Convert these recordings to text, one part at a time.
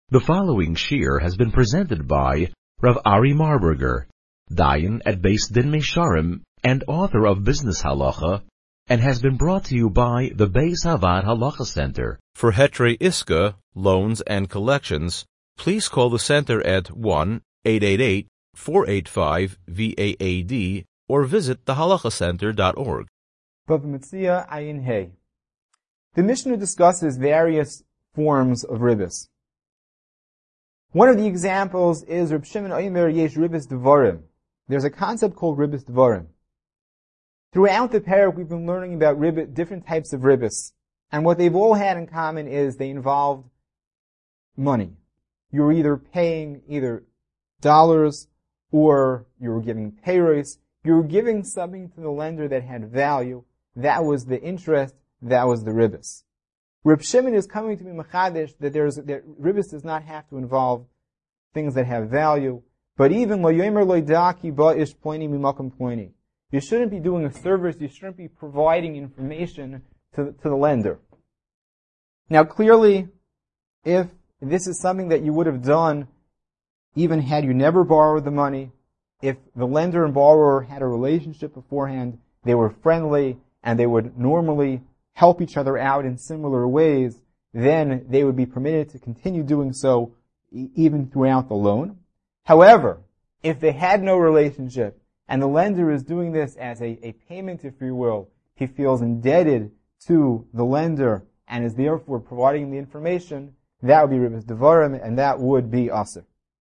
The following shir has been presented by Rav Ari Marburger, Dayan at Beis Din Mesharim and author of Business Halacha, and has been brought to you by the Beis Havad Halacha Center. For Hetrei Iska, loans and collections, please call the center at 1-888-485-VAAD or visit thehalachacenter.org. Bava Metzia Ayin Hey. The Mishnah discusses various forms of ribis. One of the examples is Reb Shimon Omer Yesh Ribis Devarim. There's a concept called Ribis Devarim. Throughout the parak, we've been learning about different types of ribis, and what they've all had in common is they involved money. You were either paying either dollars or you were giving payros. You were giving something to the lender that had value. That was the interest. That was the ribis. Reb Shimon is coming to be machadish that ribis does not have to involve things that have value, but even lo yomer lo daki ba ish ploini mimakom ploini. You shouldn't be doing a service. You shouldn't be providing information to the lender. Now, clearly, if this is something that you would have done, even had you never borrowed the money, if the lender and borrower had a relationship beforehand, they were friendly, and they would normally help each other out in similar ways, then they would be permitted to continue doing so even throughout the loan. However, if they had no relationship, and the lender is doing this as a payment, if you will, he feels indebted to the lender and is therefore providing the information, that would be Ribis Devarim, and that would be Aser.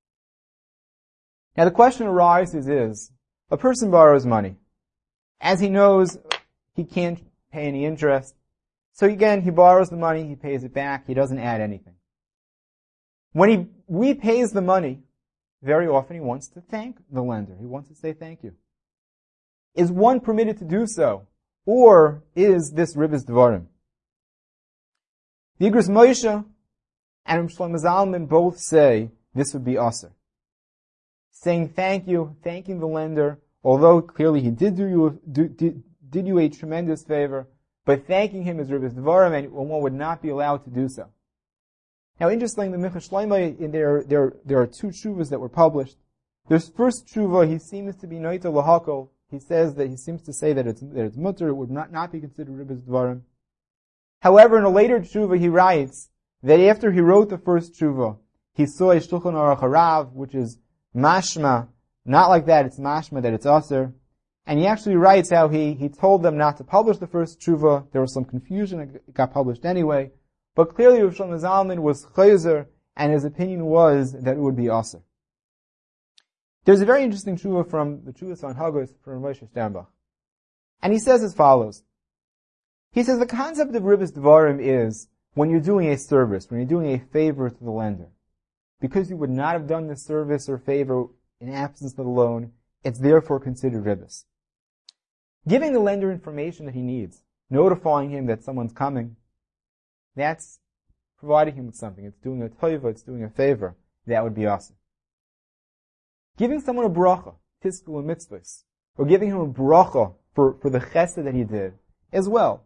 Now the question arises is, a person borrows money. As he knows, he can't pay any interest. So again, he borrows the money, he pays it back, he doesn't add anything. When he repays the money, very often he wants to thank the lender. He wants to say thank you. Is one permitted to do so? Or is this Ribis Devarim? The Igros Moshe and Reb Shlomo Zalman both say this would be Aser. Saying thank you, thanking the lender, although clearly he did you a tremendous favor, but thanking him is Ribis Devarim, and one would not be allowed to do so. Now, interestingly, the Minchas Shlomo, there are two tshuvas that were published. There's first tshuva, he seems to be noita lahakol. He seems to say that it's mutter, it would not be considered Ribis Devarim. However, in a later tshuva, he writes that after he wrote the first tshuva, he saw a Shulchan Aruch Harav, which is mashma, not like that, it's mashma, that it's aser. And he actually writes how he told them not to publish the first tshuva. There was some confusion, it got published anyway. But clearly, Rav Shlomo Zalman was chayzer, and his opinion was that it would be aser. There's a very interesting tshuva from the Tshuvas on Hagos from Moshe Sternbach. And he says as follows. He says the concept of Ribis Devarim is when you're doing a service, when you're doing a favor to the lender. Because you would not have done this service or favor in absence of the loan, it's therefore considered Ribis. Giving the lender information that he needs, notifying him that someone's coming, that's providing him with something. It's doing a toiva, it's doing a favor. That would be awesome. Giving someone a bracha, tiskul and mitzvahs, or giving him a bracha for the chesed that he did, as well.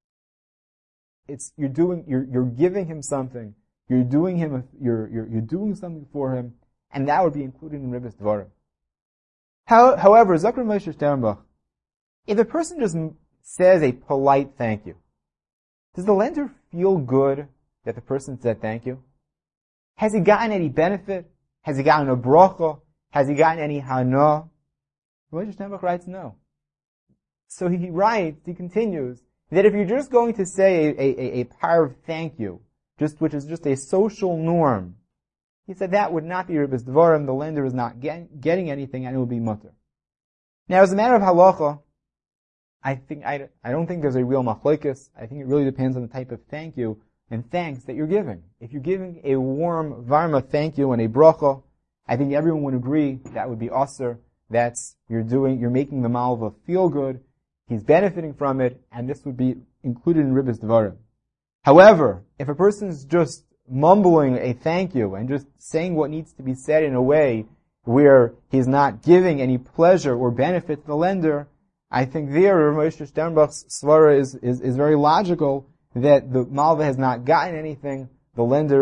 You're giving him something, you're doing something for him, and that would be included in Ribis Devarim. However, Zakir Moshe Sternbach, if a person just says a polite thank you, does the lender feel good that the person said thank you? Has he gotten any benefit? Has he gotten a bracha? Has he gotten any hana? Moshe Sternbach writes no. So he continues, that if you're just going to say a par of thank you, which is just a social norm, he said that would not be Ribis Devarim, the lender is not getting anything, and it would be mutter. Now, as a matter of halacha, I don't think there's a real machlokes. I think it really depends on the type of thank you and thanks that you're giving. If you're giving a warm, varma thank you and a bracha, I think everyone would agree that would be aser. You're making the malva feel good. He's benefiting from it, and this would be included in Ribis Devarim. However, if a person is just mumbling a thank you and just saying what needs to be said in a way where he's not giving any pleasure or benefit to the lender, I think there, Moshe Sternbach's svara is very logical that the malva has not gotten anything, the lender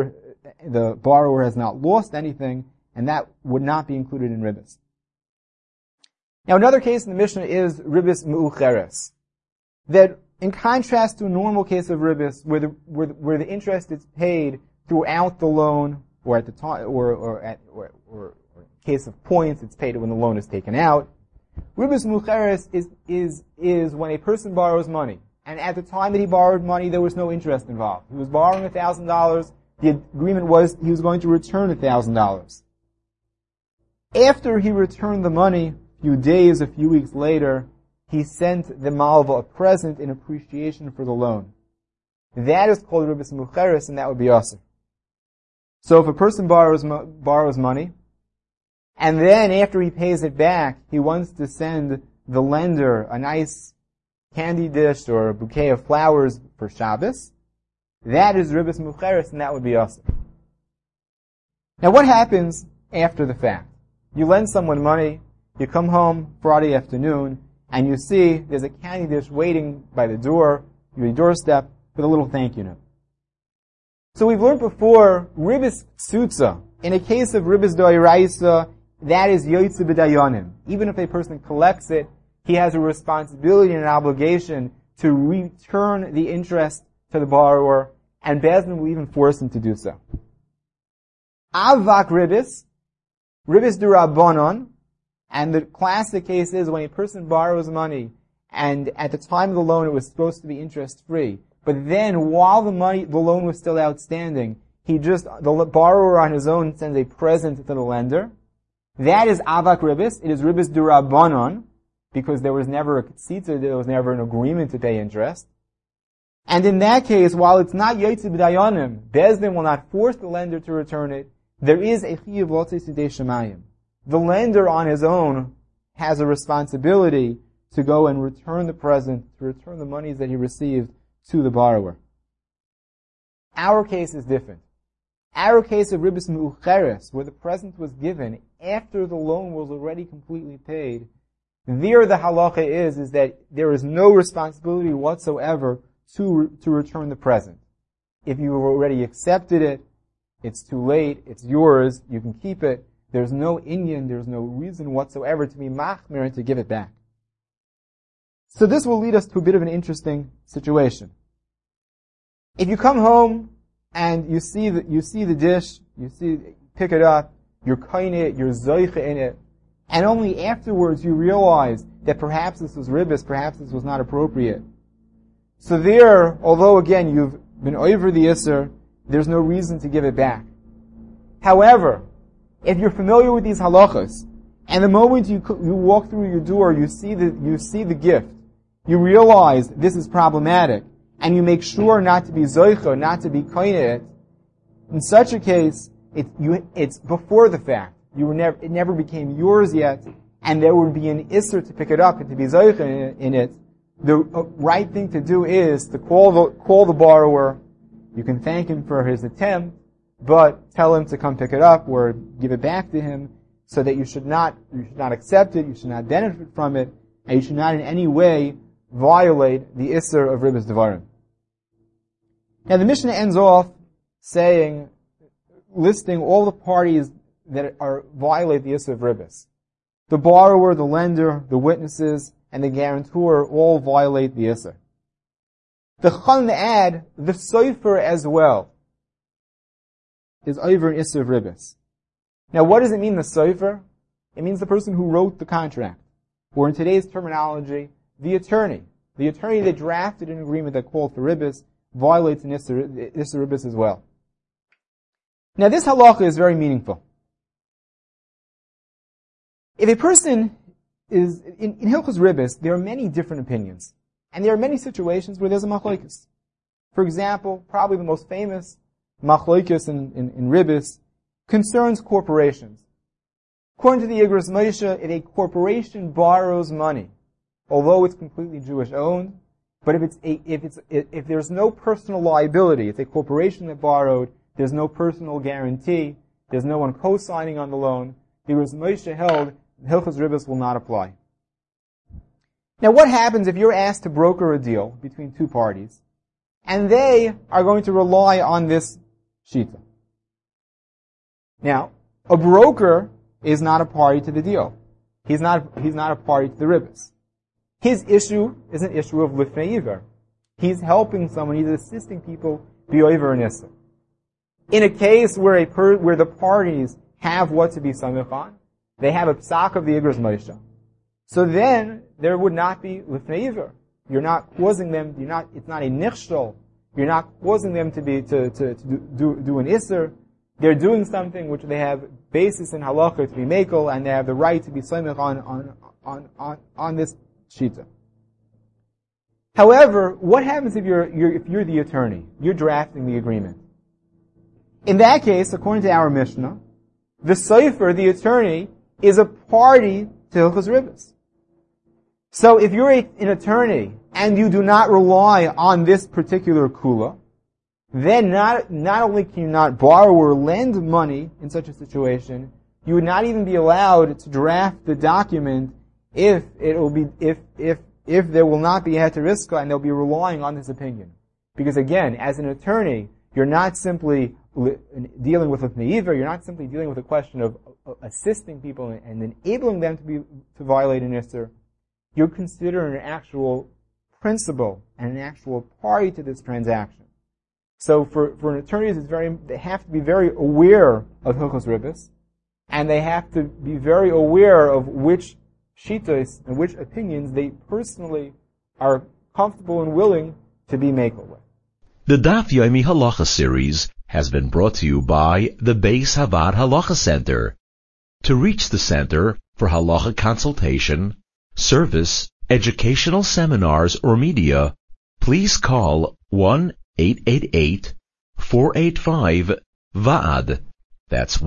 the borrower has not lost anything, and that would not be included in ribis. Now, another case in the Mishnah is ribis me'ucheres, that in contrast to a normal case of ribis, where the interest is paid throughout the loan, or at the time, or in case of points, it's paid when the loan is taken out. Ribis me'ucheres is when a person borrows money, and at the time that he borrowed money, there was no interest involved. He was borrowing $1,000. The agreement was he was going to return $1,000. After he returned the money, a few days, a few weeks later, he sent the malva a present in appreciation for the loan. That is called ribis me'ucheres, and that would be asur. So if a person borrows money, and then after he pays it back, he wants to send the lender a nice candy dish or a bouquet of flowers for Shabbos, that is ribis me'ucheres, and that would be asur. Now what happens after the fact? You lend someone money, you come home Friday afternoon, and you see there's a candy dish waiting by the door, your doorstep, with a little thank you note. So we've learned before, ribis ksutza. In a case of ribis doiraisa, that is yotze b'dayanim. Even if a person collects it, he has a responsibility and an obligation to return the interest to the borrower, and Beis Din will even force him to do so. Avak ribis d'Rabbanan, and the classic case is when a person borrows money, and at the time of the loan it was supposed to be interest-free, but then while the loan was still outstanding, the borrower on his own sends a present to the lender. That is avak ribis. It is ribis d'Rabbanan, because there was never a ksitza, there was never an agreement to pay interest. And in that case, while it's not yotze b'dayanim, Beis Din will not force the lender to return it, there is a chiyuv l'tzei sidei shemayim. The lender on his own has a responsibility to go and return the present, to return the monies that he received to the borrower. Our case is different. Our case of ribis me'ucheres, where the present was given after the loan was already completely paid, there the halacha is that there is no responsibility whatsoever to return the present. If you have already accepted it, it's too late, it's yours, you can keep it. There's no inyan, there's no reason whatsoever to be machmir and to give it back. So this will lead us to a bit of an interesting situation. If you come home and you see the dish, pick it up, you're kain it, you're zoiche in it, and only afterwards you realize that perhaps this was ribis, perhaps this was not appropriate. So there, although again you've been over the isser, there's no reason to give it back. However, if you're familiar with these halachas, and the moment you walk through your door, you see the gift, you realize this is problematic, and you make sure not to be zoicha, not to be kain it, in such a case, it's before the fact. It never became yours yet, and there would be an isser to pick it up and to be zoicha in it. The right thing to do is to call the borrower. You can thank him for his attempt, but tell him to come pick it up or give it back to him, so that you should not accept it, you should not benefit from it, and you should not in any way violate the isser of ribis devarim. Now the Mishnah ends off listing all the parties that violate the isser of ribis. The borrower, the lender, the witnesses, and the guarantor all violate the isser. The Chachamim add the sofer as well is over an isser of ribis. Now what does it mean, the sofer? It means the person who wrote the contract, or in today's terminology, the attorney. The attorney that drafted an agreement that called for ribis violates an isser ribis as well. Now this halacha is very meaningful. If a person is, in Hilchos Ribis, there are many different opinions. And there are many situations where there's a machlokes. For example, probably the most famous machlokes in Ribis concerns corporations. According to the Igros Moshe, if a corporation borrows money, although it's completely Jewish owned, but if there's no personal liability, it's a corporation that borrowed, there's no personal guarantee, there's no one co-signing on the loan, the Igros Moshe held Hilchos Ribis will not apply. Now what happens if you're asked to broker a deal between two parties, and they are going to rely on this shita? Now, a broker is not a party to the deal. He's not a party to the ribbis. His issue is an issue of lifnei iver. He's helping someone, he's assisting people be over an issa. In a case where the parties have what to be samech on, they have a psak of the Igros Moshe. So then, there would not be lifnei iver. You're not causing them, it's not a nichshol. You're not causing them to do an isser. They're doing something which they have basis in halacha to be mekel, and they have the right to be samech on this shita. However, what happens if you're the attorney? You're drafting the agreement. In that case, according to our Mishnah, the sofer, the attorney, is a party to Hilchos Ribbos. So if you're an attorney and you do not rely on this particular kula, then not only can you not borrow or lend money in such a situation, you would not even be allowed to draft the document if there will not be heteriska and they'll be relying on this opinion. Because again, as an attorney, you're not simply dealing with lifnei iver, you're not simply dealing with a question of assisting people and enabling them to violate an isser. You're considering an actual principle and an actual party to this transaction. So for an attorney, they have to be very aware of Hilchos Ribbos, and they have to be very aware of which shitas and which opinions they personally are comfortable and willing to be mekel with. The Daf Yomi Halacha series has been brought to you by the Beis Havad Halacha Center. To reach the center for halacha consultation, service, educational seminars, or media, please call 1-888-485-VAAD. That's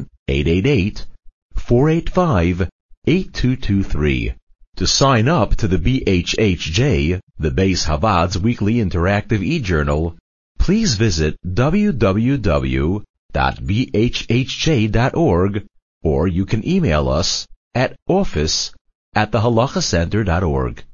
1-888-485-8223. To sign up to the BHHJ, the Beis Havad's weekly interactive e-journal, please visit www.bhhj.org, or you can email us at office@thehalachacenter.org.